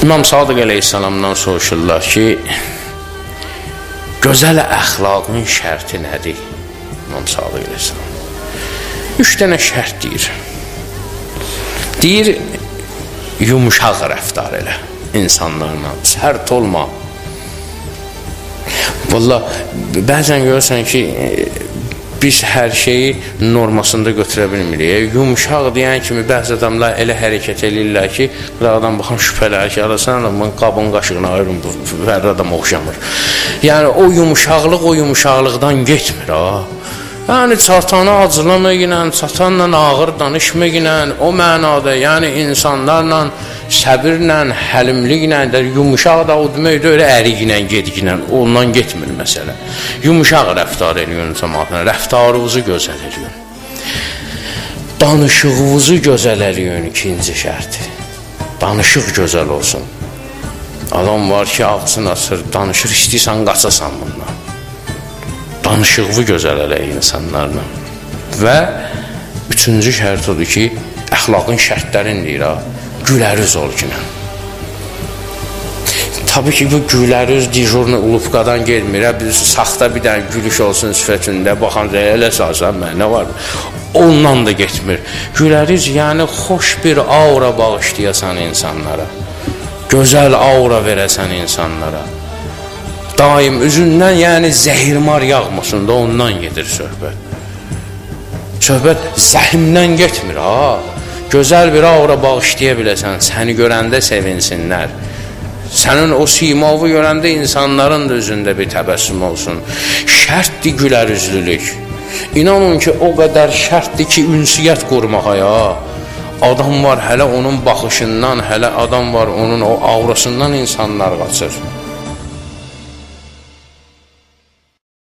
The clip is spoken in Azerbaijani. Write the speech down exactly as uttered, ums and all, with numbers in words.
İmam Sadiq əleyhissalamdan soruşurlar ki, gözəl əxlaqın şərti nədir? İmam Sadiq əleyhissalam üç dənə şərt deyir. Deyir, yumuşaq rəftar elə insanlarla, sərt olma. Valla, bəzən görürsən ki, biz hər şeyi normasında götürə bilmirik. Yumuşaq deyən kimi bəzi adamlar elə hərəkət edirlər ki, qıraqdan baxan şübhələr ki, arasan adamın qabın qaşığına ayırın, hər adam oxşamır. Yəni, o yumuşaqlıq o yumuşaqlıqdan getmir, ha. Yəni, çatana acılamaq ilə, çatanla ağır danışmaq ilə, o mənada, yəni insanlarla, səbirlə, həlimliklə, yumuşaq da o demək öyle əriklə, gediklə, ondan getmir məsələ. Yumuşaq rəftar ediyorsun cəmaatına, rəftarınızı gözəl ediyorsun. Danışığınızı gözəl ediyorsun, ikinci şərti. Danışıq gözəl olsun. Adam var ki, ağzını açır, danışır, istəyirsən, qaçasan bundan. Danışığı gözəl eləyir insanlarla. Və üçüncü şərt odur ki, əxlaqın şərtlərini deyir, ha, gülərüz ol ki. Tabii ki, bu gülərüz dijurnu ulufqadan gelmir, biz saxta bir dənə gülüş olsun sifətində, baxan elə salsan, mən nə var? Ondan da getmir. Gülərüz, yəni xoş bir aura bağışlayasan insanlara, gözəl aura verəsən insanlara. Daim üzündən, yəni zəhirmar yağmasın da ondan gedir söhbət. Söhbət zəhimdən getmir, ha. Gözəl bir aura bağışlaya biləsən, səni görəndə sevinsinlər. Sənin o simavu görəndə insanların da üzündə bir təbəssüm olsun. Şərtdir gülərüzlülük. İnanın ki, o qədər şərtdir ki, ünsiyyət qurmağa, ya. Adam var, hələ onun baxışından, hələ adam var, onun o aurasından insanlar qaçır.